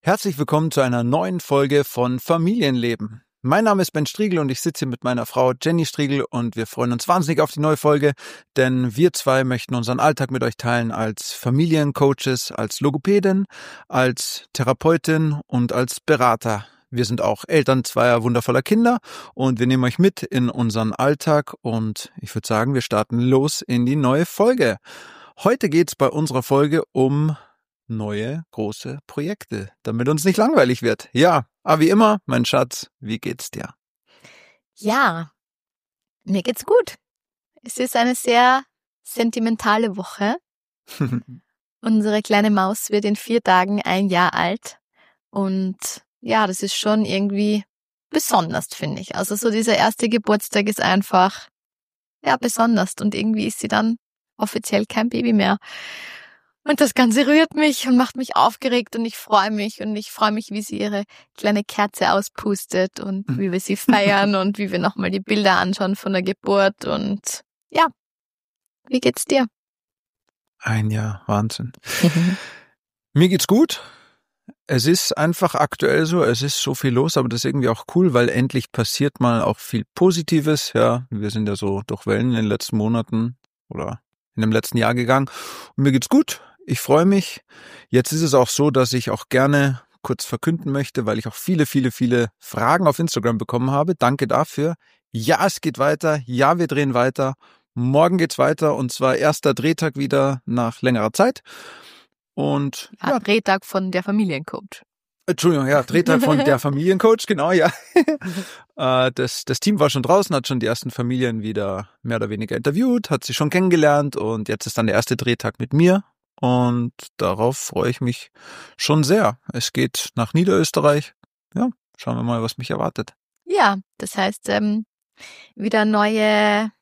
Herzlich willkommen zu einer neuen Folge von Familienleben. Mein Name ist Ben Striegel und ich sitze hier mit meiner Frau Jenny Striegel und wir freuen uns wahnsinnig auf die neue Folge, denn wir zwei möchten unseren Alltag mit euch teilen als Familiencoaches, als Logopädin, als Therapeutin und als Berater. Wir sind auch Eltern zweier wundervoller Kinder und wir nehmen euch mit in unseren Alltag und ich würde sagen, wir starten los in die neue Folge. Heute geht's bei unserer Folge um neue, große Projekte, damit uns nicht langweilig wird. Ja, aber wie immer, mein Schatz, wie geht's dir? Ja, mir geht's gut. Es ist eine sehr sentimentale Woche. Unsere kleine Maus wird in 4 Tagen 1 Jahr alt. Und ja, das ist schon irgendwie besonders, finde ich. Also so dieser erste Geburtstag ist einfach, ja, besonders. Und irgendwie ist sie dann offiziell kein Baby mehr. Und das Ganze rührt mich und macht mich aufgeregt und ich freue mich, wie sie ihre kleine Kerze auspustet und wie wir sie feiern und wie wir nochmal die Bilder anschauen von der Geburt und ja, wie geht's dir? 1 Jahr, Wahnsinn. Mir geht's gut. Es ist einfach aktuell so, es ist so viel los, aber das ist irgendwie auch cool, weil endlich passiert mal auch viel Positives. Ja, wir sind ja so durch Wellen in den letzten Monaten oder in dem letzten Jahr gegangen und mir geht's gut. Ich freue mich. Jetzt ist es auch so, dass ich auch gerne kurz verkünden möchte, weil ich auch viele Fragen auf Instagram bekommen habe. Danke dafür. Ja, es geht weiter. Ja, wir drehen weiter. Morgen geht's weiter und zwar erster Drehtag wieder nach längerer Zeit. Und ja, Drehtag von der Familiencoach. Entschuldigung, ja, Drehtag von der Familiencoach, genau, ja. Das Team war schon draußen, hat schon die ersten Familien wieder mehr oder weniger interviewt, hat sie schon kennengelernt und jetzt ist dann der erste Drehtag mit mir. Und darauf freue ich mich schon sehr. Es geht nach Niederösterreich. Ja, schauen wir mal, was mich erwartet. Ja, das heißt, wieder neue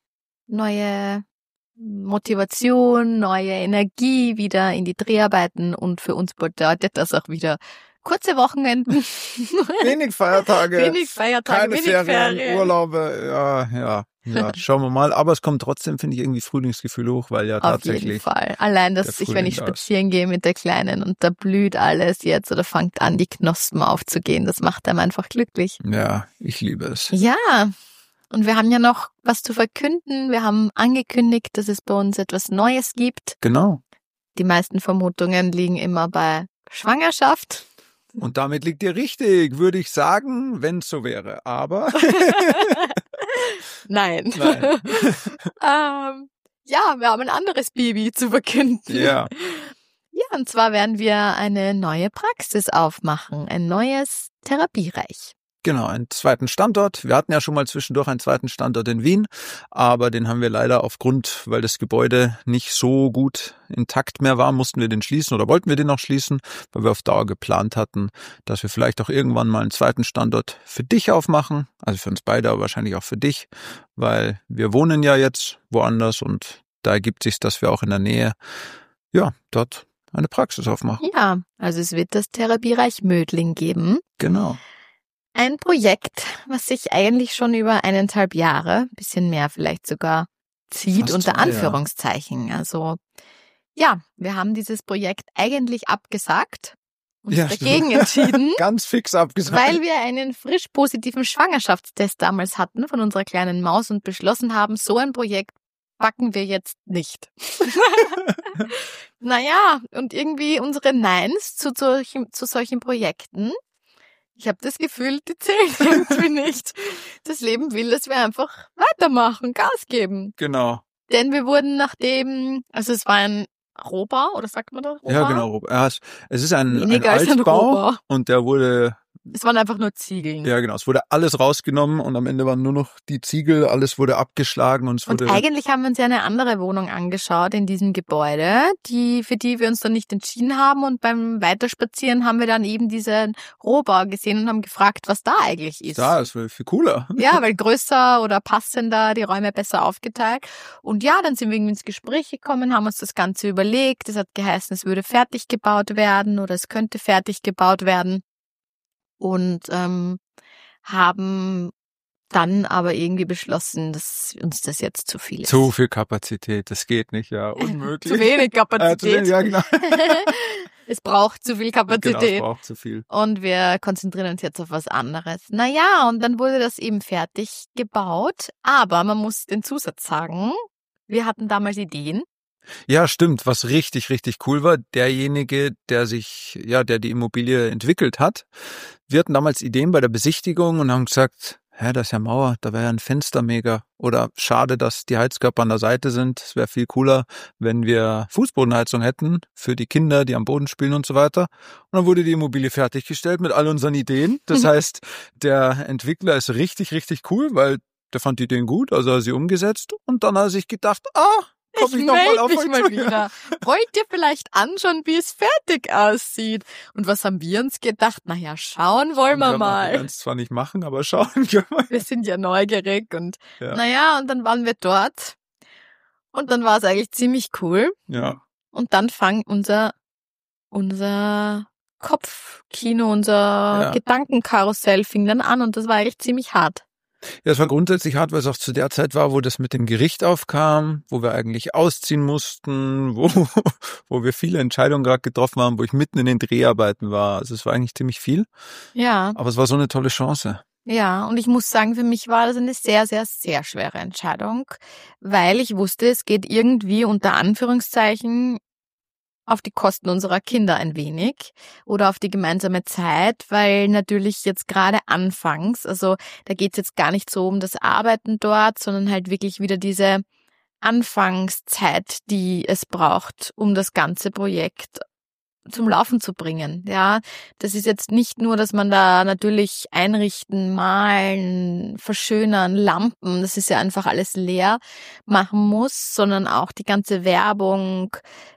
Motivation, neue Energie wieder in die Dreharbeiten und für uns bedeutet das auch wieder kurze Wochenenden. Wenig Feiertage. Keine wenig Ferien, Urlaube. Ja, schauen wir mal. Aber es kommt trotzdem, finde ich, irgendwie Frühlingsgefühl hoch, weil ja tatsächlich. Auf jeden Fall. Allein, dass wenn ich spazieren gehe mit der Kleinen und da blüht alles jetzt oder fängt an, die Knospen aufzugehen, das macht einem einfach glücklich. Ja, ich liebe es. Ja. Und wir haben ja noch was zu verkünden. Wir haben angekündigt, dass es bei uns etwas Neues gibt. Genau. Die meisten Vermutungen liegen immer bei Schwangerschaft. Und damit liegt ihr richtig, würde ich sagen, wenn es so wäre. Aber Nein. Ja, wir haben ein anderes Baby zu verkünden. Ja. Ja, und zwar werden wir eine neue Praxis aufmachen, ein neues Therapiereich. Genau, einen zweiten Standort. Wir hatten ja schon mal zwischendurch einen zweiten Standort in Wien, aber den haben wir leider weil das Gebäude nicht so gut intakt mehr war, mussten wir den schließen oder wollten wir den noch schließen, weil wir auf Dauer geplant hatten, dass wir vielleicht auch irgendwann mal einen zweiten Standort für dich aufmachen, also für uns beide, aber wahrscheinlich auch für dich, weil wir wohnen ja jetzt woanders und da ergibt sich, dass wir auch in der Nähe, ja, dort eine Praxis aufmachen. Ja, also es wird das Therapiereich Mödling geben. Genau. Ein Projekt, was sich eigentlich schon über 1,5 Jahre, bisschen mehr vielleicht sogar, zieht, fast unter Anführungszeichen. Ja. Also ja, wir haben dieses Projekt eigentlich abgesagt und dagegen entschieden. Ganz fix abgesagt. Weil wir einen frisch positiven Schwangerschaftstest damals hatten von unserer kleinen Maus und beschlossen haben, so ein Projekt packen wir jetzt nicht. Naja, und irgendwie unsere Neins zu solchen Projekten, ich habe das Gefühl, die zählen irgendwie nicht. Das Leben will, dass wir einfach weitermachen, Gas geben. Genau. Denn wir wurden also es war ein Rohbau, oder sagt man da Rohbau? Ja, genau. Rohbau. Es ist ein Altbau und der wurde... Es waren einfach nur Ziegeln. Ja, genau. Es wurde alles rausgenommen und am Ende waren nur noch die Ziegel, alles wurde abgeschlagen und eigentlich haben wir uns ja eine andere Wohnung angeschaut in diesem Gebäude, für die wir uns dann nicht entschieden haben und beim Weiterspazieren haben wir dann eben diesen Rohbau gesehen und haben gefragt, was da eigentlich ist. Das wäre viel cooler. Ja, weil größer oder passender, die Räume besser aufgeteilt. Und ja, dann sind wir irgendwie ins Gespräch gekommen, haben uns das Ganze überlegt. Es hat geheißen, es würde fertig gebaut werden oder es könnte fertig gebaut werden. Und haben dann aber irgendwie beschlossen, dass uns das jetzt zu viel ist. Zu viel Kapazität, das geht nicht, ja, unmöglich. Zu wenig Kapazität. Ja, genau. Es braucht zu viel Kapazität. Genau, es braucht zu viel. Und wir konzentrieren uns jetzt auf was anderes. Naja, und dann wurde das eben fertig gebaut. Aber man muss den Zusatz sagen, wir hatten damals Ideen. Ja, stimmt. Was richtig, richtig cool war, derjenige, der die Immobilie entwickelt hat, wir hatten damals Ideen bei der Besichtigung und haben gesagt, da ist ja Mauer, da wäre ja ein Fenster mega. Oder schade, dass die Heizkörper an der Seite sind. Es wäre viel cooler, wenn wir Fußbodenheizung hätten für die Kinder, die am Boden spielen und so weiter. Und dann wurde die Immobilie fertiggestellt mit all unseren Ideen. Das heißt, der Entwickler ist richtig, richtig cool, weil der fand die Ideen gut, also hat er sie umgesetzt. Und dann hat er sich gedacht, Ich melde mich mal wieder. Wollt ihr vielleicht anschauen, wie es fertig aussieht? Und was haben wir uns gedacht? Naja, schauen wollen wir mal. Wir werden es zwar nicht machen, aber schauen wir mal. Wir sind ja neugierig und und dann waren wir dort. Und dann war es eigentlich ziemlich cool. Ja. Und dann fang unser Kopfkino, unser Gedankenkarussell fing dann an und das war eigentlich ziemlich hart. Ja, es war grundsätzlich hart, weil es auch zu der Zeit war, wo das mit dem Gericht aufkam, wo wir eigentlich ausziehen mussten, wo wir viele Entscheidungen gerade getroffen haben, wo ich mitten in den Dreharbeiten war. Also es war eigentlich ziemlich viel. Ja. Aber es war so eine tolle Chance. Ja, und ich muss sagen, für mich war das eine sehr, sehr, sehr schwere Entscheidung, weil ich wusste, es geht irgendwie unter Anführungszeichen auf die Kosten unserer Kinder ein wenig oder auf die gemeinsame Zeit, weil natürlich jetzt gerade anfangs, also da geht's jetzt gar nicht so um das Arbeiten dort, sondern halt wirklich wieder diese Anfangszeit, die es braucht, um das ganze Projekt zum Laufen zu bringen. Ja, das ist jetzt nicht nur, dass man da natürlich einrichten, malen, verschönern, Lampen, das ist ja einfach alles leer machen muss, sondern auch die ganze Werbung,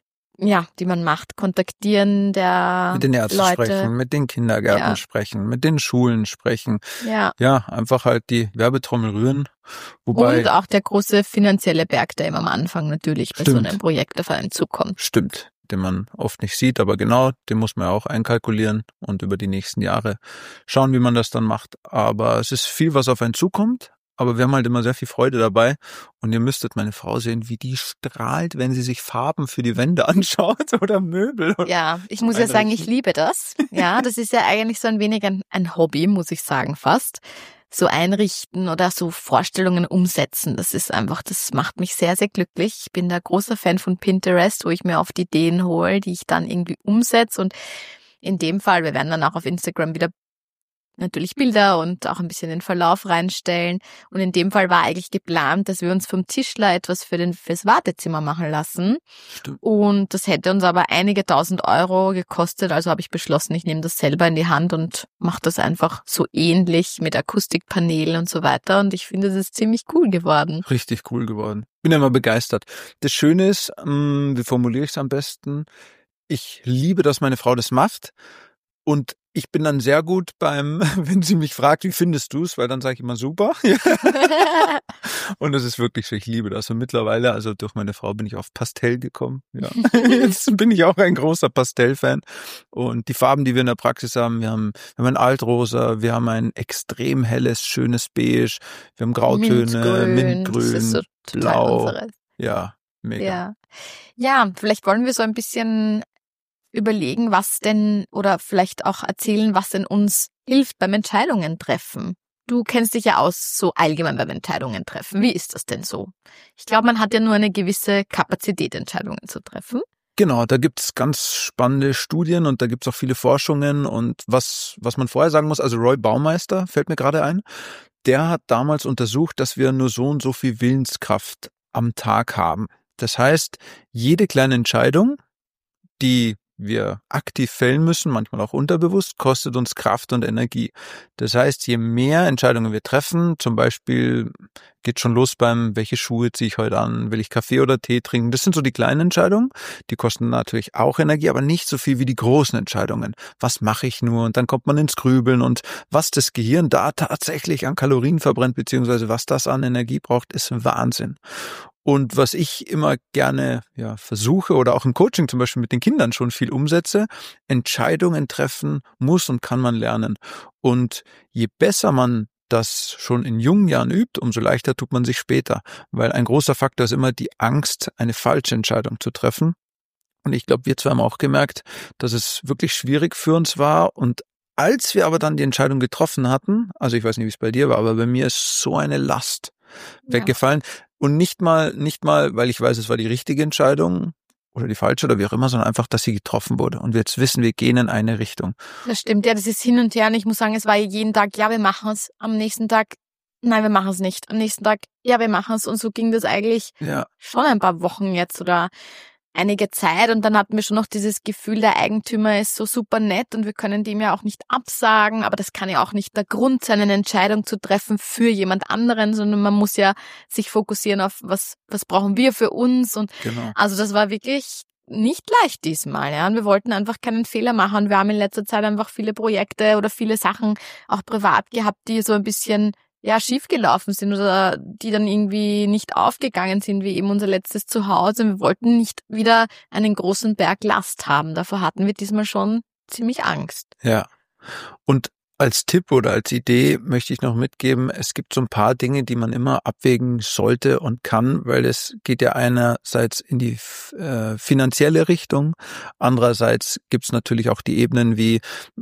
die man macht, kontaktieren der mit den Ärzten Leute. Sprechen, mit den Kindergärten sprechen, mit den Schulen sprechen. Ja, einfach halt die Werbetrommel rühren. Wobei, und auch der große finanzielle Berg, der immer am Anfang natürlich bei so einem Projekt auf einen zukommt. Stimmt, den man oft nicht sieht, aber genau, den muss man ja auch einkalkulieren und über die nächsten Jahre schauen, wie man das dann macht. Aber es ist viel, was auf einen zukommt. Aber wir haben halt immer sehr viel Freude dabei. Und ihr müsstet meine Frau sehen, wie die strahlt, wenn sie sich Farben für die Wände anschaut oder Möbel. Ja, ich muss ja sagen, ich liebe das. Ja, das ist ja eigentlich so ein wenig ein Hobby, muss ich sagen, fast. So einrichten oder so Vorstellungen umsetzen. Das macht mich sehr, sehr glücklich. Ich bin da großer Fan von Pinterest, wo ich mir oft Ideen hole, die ich dann irgendwie umsetze. Und in dem Fall, wir werden dann auch auf Instagram wieder natürlich Bilder und auch ein bisschen den Verlauf reinstellen. Und in dem Fall war eigentlich geplant, dass wir uns vom Tischler etwas fürs Wartezimmer machen lassen. Stimmt. Und das hätte uns aber einige tausend Euro gekostet. Also habe ich beschlossen, ich nehme das selber in die Hand und mache das einfach so ähnlich mit Akustikpanelen und so weiter. Und ich finde, es ist ziemlich cool geworden. Richtig cool geworden. Bin ja mal begeistert. Das Schöne ist, wie formuliere ich es am besten? Ich liebe, dass meine Frau das macht. Und ich bin dann sehr gut wenn sie mich fragt, wie findest du es, weil dann sage ich immer super. Und das ist wirklich so, ich liebe das. Und mittlerweile, also durch meine Frau bin ich auf Pastell gekommen. Ja. Jetzt bin ich auch ein großer Pastell-Fan. Und die Farben, die wir in der Praxis haben, wir haben ein Altrosa, wir haben ein extrem helles, schönes Beige, wir haben Grautöne, Mintgrün, das ist so Blau. unseres. Ja, mega. Ja, vielleicht wollen wir so ein bisschen überlegen, was denn, oder vielleicht auch erzählen, was denn uns hilft beim Entscheidungen treffen. Du kennst dich ja aus so allgemein beim Entscheidungen treffen. Wie ist das denn so? Ich glaube, man hat ja nur eine gewisse Kapazität, Entscheidungen zu treffen. Genau, da gibt's ganz spannende Studien und da gibt's auch viele Forschungen und was man vorher sagen muss, also Roy Baumeister fällt mir gerade ein, der hat damals untersucht, dass wir nur so und so viel Willenskraft am Tag haben. Das heißt, jede kleine Entscheidung, die wir aktiv fällen müssen, manchmal auch unterbewusst, kostet uns Kraft und Energie. Das heißt, je mehr Entscheidungen wir treffen, zum Beispiel geht schon los welche Schuhe ziehe ich heute an, will ich Kaffee oder Tee trinken, das sind so die kleinen Entscheidungen, die kosten natürlich auch Energie, aber nicht so viel wie die großen Entscheidungen. Was mache ich nur? Und dann kommt man ins Grübeln und was das Gehirn da tatsächlich an Kalorien verbrennt, beziehungsweise was das an Energie braucht, ist Wahnsinn. Und was ich immer gerne versuche oder auch im Coaching zum Beispiel mit den Kindern schon viel umsetze, Entscheidungen treffen muss und kann man lernen. Und je besser man das schon in jungen Jahren übt, umso leichter tut man sich später. Weil ein großer Faktor ist immer die Angst, eine falsche Entscheidung zu treffen. Und ich glaube, wir zwei haben auch gemerkt, dass es wirklich schwierig für uns war. Und als wir aber dann die Entscheidung getroffen hatten, also ich weiß nicht, wie es bei dir war, aber bei mir ist so eine Last weggefallen. Und nicht mal, weil ich weiß, es war die richtige Entscheidung oder die falsche oder wie auch immer, sondern einfach, dass sie getroffen wurde. Und wir jetzt wissen, wir gehen in eine Richtung. Das stimmt, ja, das ist hin und her. Und ich muss sagen, es war jeden Tag, ja, wir machen es. Am nächsten Tag, nein, wir machen es nicht. Am nächsten Tag, ja, wir machen es. Und so ging das eigentlich schon ein paar Wochen jetzt oder einige Zeit. Und dann hatten wir schon noch dieses Gefühl, der Eigentümer ist so super nett und wir können dem ja auch nicht absagen. Aber das kann ja auch nicht der Grund sein, eine Entscheidung zu treffen für jemand anderen, sondern man muss ja sich fokussieren auf, was brauchen wir für uns. Und also das war wirklich nicht leicht diesmal, ja. Und wir wollten einfach keinen Fehler machen. Und wir haben in letzter Zeit einfach viele Projekte oder viele Sachen auch privat gehabt, die so ein bisschen schiefgelaufen sind oder die dann irgendwie nicht aufgegangen sind, wie eben unser letztes Zuhause. Wir wollten nicht wieder einen großen Berg Last haben. Davor hatten wir diesmal schon ziemlich Angst. Ja. Und als Tipp oder als Idee möchte ich noch mitgeben, es gibt so ein paar Dinge, die man immer abwägen sollte und kann, weil es geht ja einerseits in die finanzielle Richtung, andererseits gibt es natürlich auch die Ebenen wie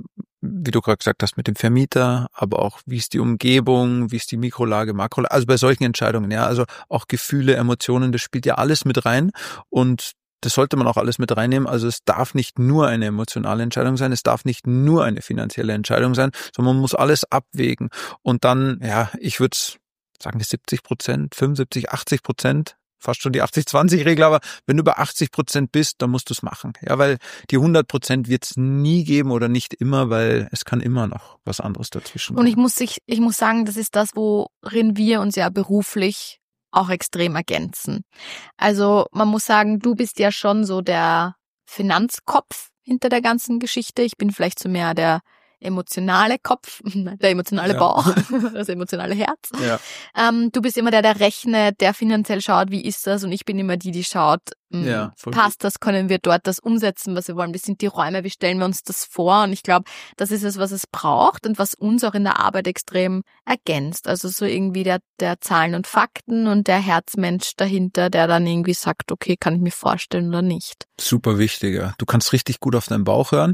du gerade gesagt hast, mit dem Vermieter, aber auch wie ist die Umgebung, wie ist die Mikrolage, Makrolage, also bei solchen Entscheidungen, ja, also auch Gefühle, Emotionen, das spielt ja alles mit rein und das sollte man auch alles mit reinnehmen. Also es darf nicht nur eine emotionale Entscheidung sein, es darf nicht nur eine finanzielle Entscheidung sein, sondern man muss alles abwägen. Und dann, ich würde sagen, die 70%, 75, 80%, fast schon die 80-20-Regel, aber wenn du bei 80% bist, dann musst du es machen. Ja, weil die 100% wird es nie geben oder nicht immer, weil es kann immer noch was anderes dazwischen kommen. Und ich muss sagen, das ist das, worin wir uns ja beruflich auch extrem ergänzen. Also man muss sagen, du bist ja schon so der Finanzkopf hinter der ganzen Geschichte. Ich bin vielleicht so mehr der emotionale Kopf, der emotionale Bauch, das emotionale Herz. Ja. Du bist immer der rechnet, der finanziell schaut, wie ist das? Und ich bin immer die schaut, passt das, können wir dort das umsetzen, was wir wollen? Wie sind die Räume, wie stellen wir uns das vor? Und ich glaube, das ist es, was es braucht und was uns auch in der Arbeit extrem ergänzt. Also so irgendwie der Zahlen und Fakten und der Herzmensch dahinter, der dann irgendwie sagt, okay, kann ich mir vorstellen oder nicht. Super wichtig, ja. Du kannst richtig gut auf deinen Bauch hören.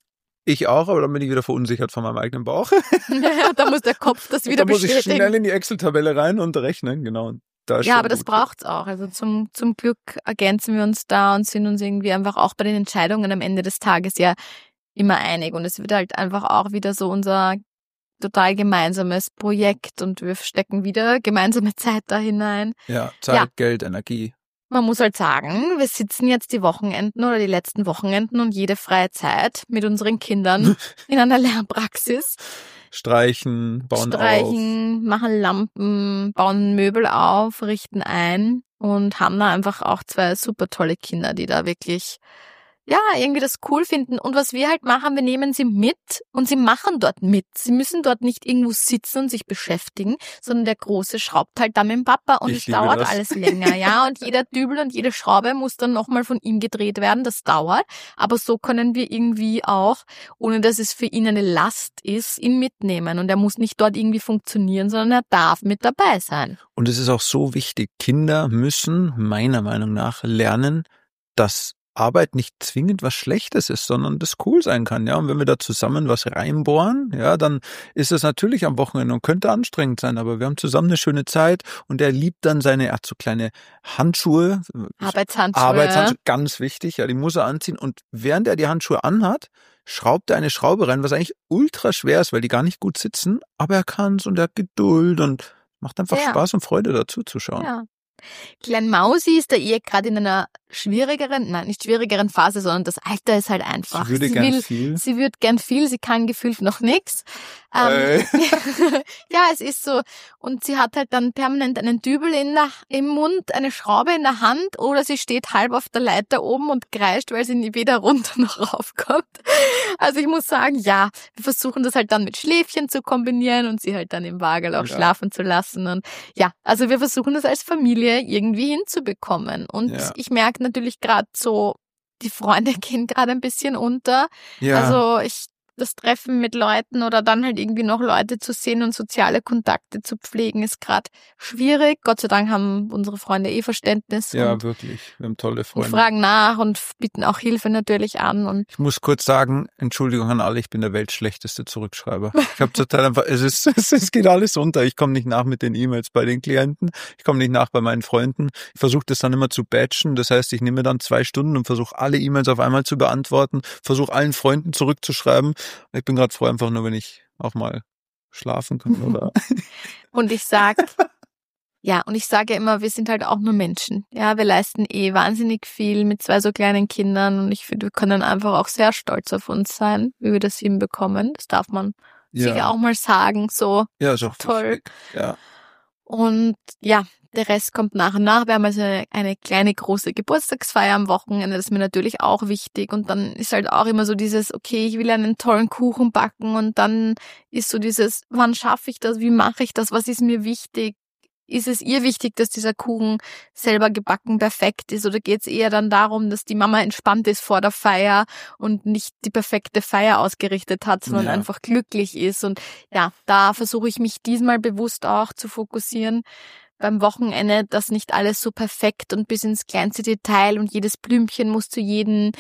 Ich auch, aber dann bin ich wieder verunsichert von meinem eigenen Bauch. Ja, da muss der Kopf das wieder bestätigen. Da muss ich schnell in die Excel-Tabelle rein und rechnen, genau. Ja, aber das braucht's auch. Also zum Glück ergänzen wir uns da und sind uns irgendwie einfach auch bei den Entscheidungen am Ende des Tages ja immer einig. Und es wird halt einfach auch wieder so unser total gemeinsames Projekt und wir stecken wieder gemeinsame Zeit da hinein. Ja, Zeit, Geld, Energie. Man muss halt sagen, wir sitzen jetzt die Wochenenden oder die letzten Wochenenden und jede freie Zeit mit unseren Kindern in einer Lernpraxis. Streichen, bauen auf. Machen Lampen, bauen Möbel auf, richten ein und haben da einfach auch zwei super tolle Kinder, die da wirklich irgendwie das cool finden. Und was wir halt machen, wir nehmen sie mit und sie machen dort mit. Sie müssen dort nicht irgendwo sitzen und sich beschäftigen, sondern der Große schraubt halt da mit dem Papa und es dauert alles länger, ja. Und jeder Dübel und jede Schraube muss dann nochmal von ihm gedreht werden. Das dauert. Aber so können wir irgendwie auch, ohne dass es für ihn eine Last ist, ihn mitnehmen. Und er muss nicht dort irgendwie funktionieren, sondern er darf mit dabei sein. Und es ist auch so wichtig, Kinder müssen meiner Meinung nach lernen, dass Arbeit nicht zwingend was Schlechtes ist, sondern das cool sein kann, ja. Und wenn wir da zusammen was reinbohren, ja, dann ist es natürlich am Wochenende und könnte anstrengend sein, aber wir haben zusammen eine schöne Zeit und er liebt dann er hat so kleine Handschuhe. Arbeitshandschuhe, ganz wichtig, ja, die muss er anziehen und während er die Handschuhe anhat, schraubt er eine Schraube rein, was eigentlich ultra schwer ist, weil die gar nicht gut sitzen, aber er kann's und er hat Geduld und macht einfach Spaß und Freude dazu zu schauen. Ja. Klein Mausi ist da gerade in einer nicht schwierigeren Phase, sondern das Alter ist halt einfach. Sie würde gern viel, sie kann gefühlt noch nichts. Ja, es ist so. Und sie hat halt dann permanent einen Dübel im Mund, eine Schraube in der Hand oder sie steht halb auf der Leiter oben und kreischt, weil sie nie weder runter noch raufkommt. Also ich muss sagen, wir versuchen das halt dann mit Schläfchen zu kombinieren und sie halt dann im Wagel auch schlafen zu lassen. Und also wir versuchen das als Familie irgendwie hinzubekommen. Und ich merke natürlich gerade so, die Freunde gehen gerade ein bisschen unter. Ja. Also ich das Treffen mit Leuten oder dann halt irgendwie noch Leute zu sehen und soziale Kontakte zu pflegen, ist gerade schwierig. Gott sei Dank haben unsere Freunde Verständnis. Ja, wirklich. Wir haben tolle Und Freunde. fragen nach und bieten auch Hilfe natürlich an. Und Ich muss kurz sagen, Entschuldigung an alle, ich bin der weltschlechteste Zurückschreiber. Ich habe zurzeit einfach, es geht alles unter. Ich komme nicht nach mit den E-Mails bei den Klienten. Ich komme nicht nach bei meinen Freunden. Ich versuche das dann immer zu batchen. Das heißt, ich nehme dann 2 Stunden und versuche alle E-Mails auf einmal zu beantworten, versuche allen Freunden zurückzuschreiben. Ich bin gerade froh einfach nur, wenn ich auch mal schlafen kann, oder? Und ich sage ja immer, wir sind halt auch nur Menschen. Ja, wir leisten wahnsinnig viel mit 2 so kleinen Kindern und ich finde, wir können einfach auch sehr stolz auf uns sein, wie wir das hinbekommen. Das darf man sicher auch mal sagen, so. Ja, ist auch toll. Wichtig. Ja. Und ja, der Rest kommt nach und nach. Wir haben also eine kleine, große Geburtstagsfeier am Wochenende. Das ist mir natürlich auch wichtig. Und dann ist halt auch immer so dieses, okay, ich will einen tollen Kuchen backen. Und dann ist so dieses, wann schaffe ich das? Wie mache ich das? Was ist mir wichtig? Ist es ihr wichtig, dass dieser Kuchen selber gebacken perfekt ist? Oder geht es eher dann darum, dass die Mama entspannt ist vor der Feier und nicht die perfekte Feier ausgerichtet hat, sondern einfach glücklich ist? Und ja, da versuche ich mich diesmal bewusst auch zu fokussieren beim Wochenende, dass nicht alles so perfekt und bis ins kleinste Detail und jedes Blümchen muss zu jedem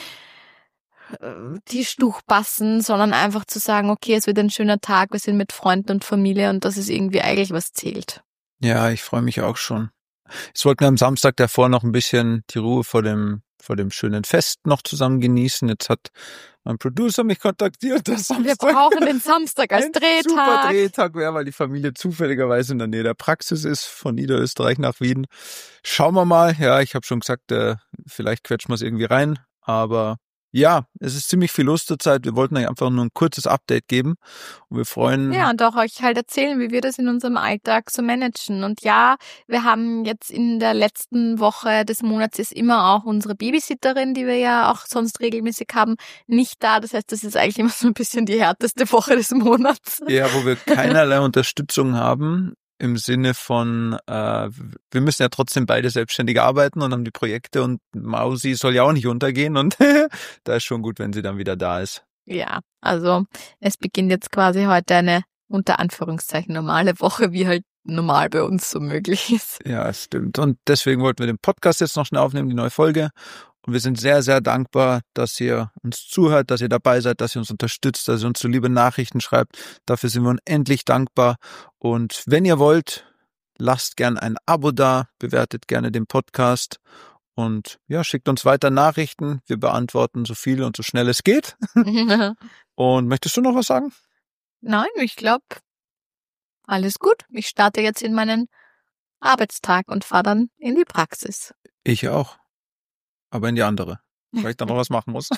Tischtuch passen, sondern einfach zu sagen, okay, es wird ein schöner Tag, wir sind mit Freunden und Familie und das ist irgendwie eigentlich, was zählt. Ja, ich freue mich auch schon. Ich wollte am Samstag davor noch ein bisschen die Ruhe vor dem schönen Fest noch zusammen genießen. Jetzt hat mein Producer mich kontaktiert, dass wir brauchen den Samstag als Drehtag. Super Drehtag wäre, weil die Familie zufälligerweise in der Nähe der Praxis ist, von Niederösterreich nach Wien. Schauen wir mal. Ja, ich habe schon gesagt, vielleicht quetschen wir es irgendwie rein, aber ja, es ist ziemlich viel los zur Zeit. Wir wollten euch einfach nur ein kurzes Update geben und wir freuen. Ja, und auch euch halt erzählen, wie wir das in unserem Alltag so managen. Und ja, wir haben jetzt in der letzten Woche des Monats ist immer auch unsere Babysitterin, die wir ja auch sonst regelmäßig haben, nicht da. Das heißt, das ist eigentlich immer so ein bisschen die härteste Woche des Monats. Ja, wo wir keinerlei Unterstützung haben. Im Sinne von, wir müssen ja trotzdem beide selbstständig arbeiten und haben die Projekte und Mausi soll ja auch nicht untergehen und da ist schon gut, wenn sie dann wieder da ist. Ja, also es beginnt jetzt quasi heute eine unter Anführungszeichen normale Woche, wie halt normal bei uns so möglich ist. Ja, es stimmt. Und deswegen wollten wir den Podcast jetzt noch schnell aufnehmen, die neue Folge. Und wir sind sehr, sehr dankbar, dass ihr uns zuhört, dass ihr dabei seid, dass ihr uns unterstützt, dass ihr uns so liebe Nachrichten schreibt. Dafür sind wir unendlich dankbar. Und wenn ihr wollt, lasst gern ein Abo da, bewertet gerne den Podcast und ja, schickt uns weiter Nachrichten. Wir beantworten so viel und so schnell es geht. Und möchtest du noch was sagen? Nein, ich glaube, alles gut. Ich starte jetzt in meinen Arbeitstag und fahre dann in die Praxis. Ich auch. Aber in die andere, weil ich dann noch was machen muss.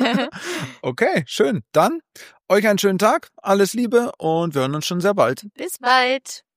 Okay, schön. Dann euch einen schönen Tag, alles Liebe und wir hören uns schon sehr bald. Bis bald.